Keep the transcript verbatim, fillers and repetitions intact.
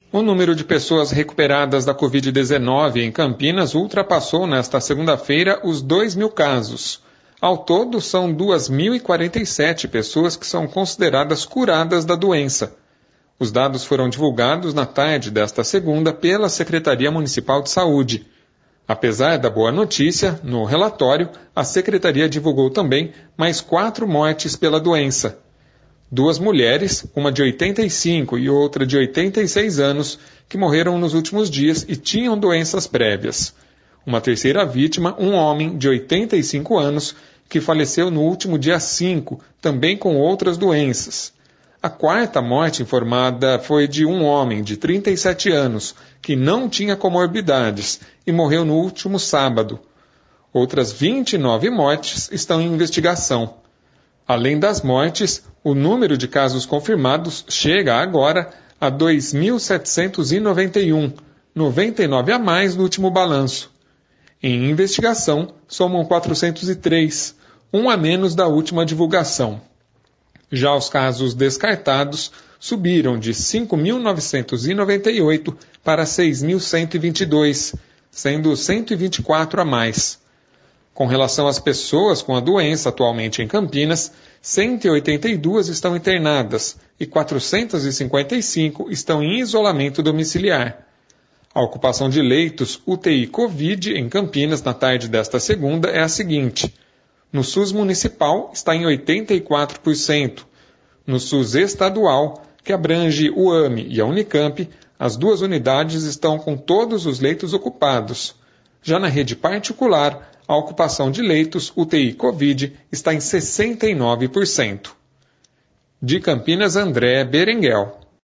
O número de pessoas recuperadas da covid dezenove em Campinas ultrapassou nesta segunda-feira os dois mil casos. Ao todo, são duas mil e quarenta e sete pessoas que são consideradas curadas da doença. Os dados foram divulgados na tarde desta segunda pela Secretaria Municipal de Saúde. Apesar da boa notícia, no relatório, a Secretaria divulgou também mais quatro mortes pela doença. Duas mulheres, uma de oitenta e cinco e outra de oitenta e seis anos, que morreram nos últimos dias e tinham doenças prévias. Uma terceira vítima, um homem de oitenta e cinco anos, que faleceu no último dia cinco, também com outras doenças. A quarta morte informada foi de um homem de trinta e sete anos, que não tinha comorbidades e morreu no último sábado. Outras vinte e nove mortes estão em investigação. Além das mortes, o número de casos confirmados chega agora a dois mil setecentos e noventa e um, noventa e nove a mais no último balanço. Em investigação, somam quatrocentos e três, um a menos da última divulgação. Já os casos descartados subiram de cinco mil novecentos e noventa e oito para seis mil cento e vinte e dois, sendo cento e vinte e quatro a mais. Com relação às pessoas com a doença atualmente em Campinas, cento e oitenta e duas estão internadas e quatrocentos e cinquenta e cinco estão em isolamento domiciliar. A ocupação de leitos U T I Covid em Campinas na tarde desta segunda é a seguinte: no SUS municipal está em oitenta e quatro por cento. No SUS estadual, que abrange o A M E e a Unicamp, as duas unidades estão com todos os leitos ocupados. Já na rede particular, a ocupação de leitos U T I Covid está em sessenta e nove por cento. De Campinas, André Berenguel.